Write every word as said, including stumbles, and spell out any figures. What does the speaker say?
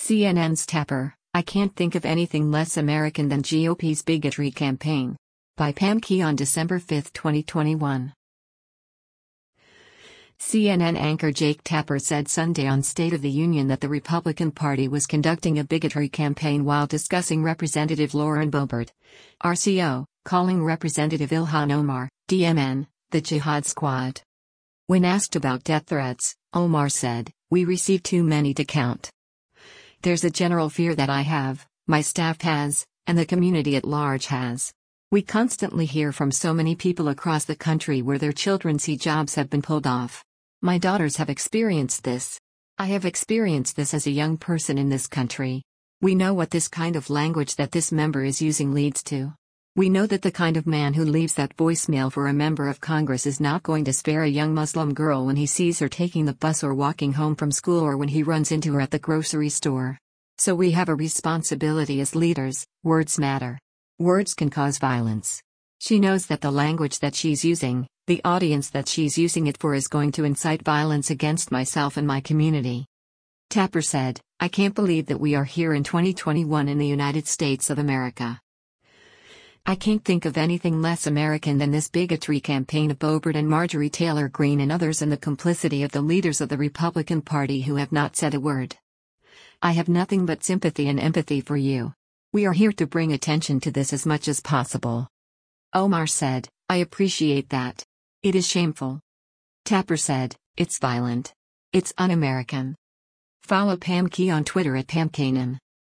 C N N's Tapper, I can't think of anything less American than G O P's bigotry campaign. By Pam Key on December fifth, twenty twenty-one. C N N anchor Jake Tapper said Sunday on State of the Union that the Republican Party was conducting a bigotry campaign while discussing Representative Lauren Boebert, R C O, calling Representative Ilhan Omar, D M N, the Jihad Squad. When asked about death threats, Omar said, "We receive too many to count. There's a general fear that I have, my staff has, and the community at large has. We constantly hear from so many people across the country where their children's hijabs have been pulled off. My daughters have experienced this. I have experienced this as a young person in this country. We know what this kind of language that this member is using leads to. We know that the kind of man who leaves that voicemail for a member of Congress is not going to spare a young Muslim girl when he sees her taking the bus or walking home from school or when he runs into her at the grocery store. So we have a responsibility as leaders. Words matter. Words can cause violence. She knows that the language that she's using, the audience that she's using it for is going to incite violence against myself and my community." Tapper said, "I can't believe that we are here in twenty twenty-one in the United States of America. I can't think of anything less American than this bigotry campaign of Boebert and Marjorie Taylor Greene and others and the complicity of the leaders of the Republican Party who have not said a word. I have nothing but sympathy and empathy for you. We are here to bring attention to this as much as possible." Omar said, "I appreciate that. It is shameful." Tapper said, "It's violent. It's un-American." Follow Pam Key on Twitter at Pam Kanan.